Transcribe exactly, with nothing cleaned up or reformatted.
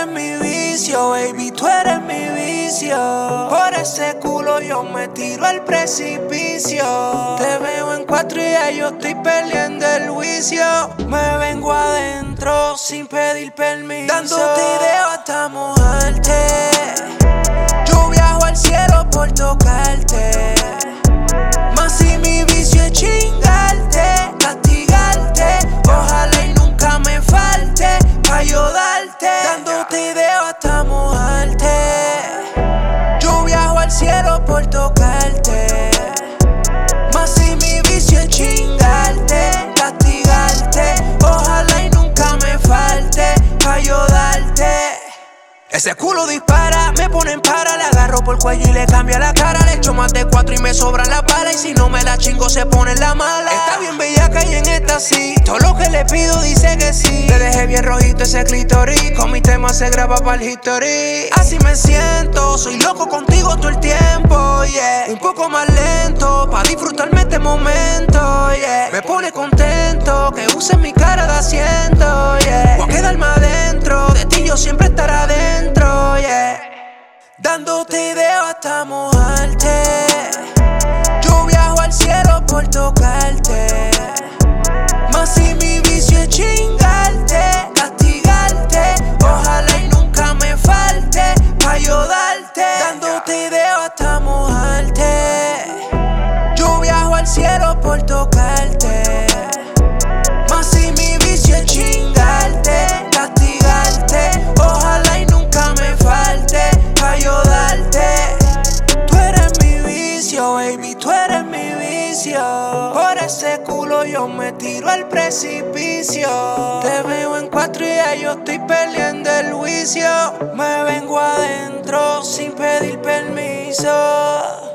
eres mi vicio, baby, tú eres mi vicio. Por ese culo yo me tiro al precipicio. Te veo en cuatro y ya yo estoy perdiendo el juicio. Me vengo adentro sin pedir permiso, dándote ideo hasta mojarte. Yo viajo al cielo por tocarte. Más si mi vicio es chingarte, castigarte. Ojalá y nunca me falte pa' yo darte, dándote ideo hasta mojarte. Yo viajo al cielo por tocarte. Más si mi vicio es chingarte, castigarte. Ojalá y nunca me falte pa' yo darte. Ese culo dispara, me pone en para. Le agarro por el cuello y le cambia la cara. Le echo más de cuatro y me sobran las balas. Y si no me la chingo se pone en la mala. Está bien bellaca y en esta sí. Todo lo que le pido dice que sí. Le dejé bien rojito ese clítoris. Con mi tema se graba para el history. Así me siento, soy loco contigo todo el tiempo, yeah. Un poco más lento, pa' disfrutarme este momento, yeah. Me pone contento que uses mi cara de asiento, yeah. Voy a quedarme adentro, de ti yo siempre estaré adentro, yeah. Dándote ideo hasta mojarte. Yo viajo al cielo por tocarte. Más si mi vicio es chingarte, castigarte. Ojalá y nunca me falte pa' yo darte, dándote ideo hasta mojarte. Yo viajo al cielo por tocarte. Más si mi vicio es chingarte, castigarte. Ojalá y nunca me falte pa' yo darte. Tú eres mi vicio, baby, tú eres mi vicio. Por ese culo yo me tiro al precipicio. Te veo en cuatro y ya yo estoy perdiendo el juicio. Me vengo adentro sin pedir permiso.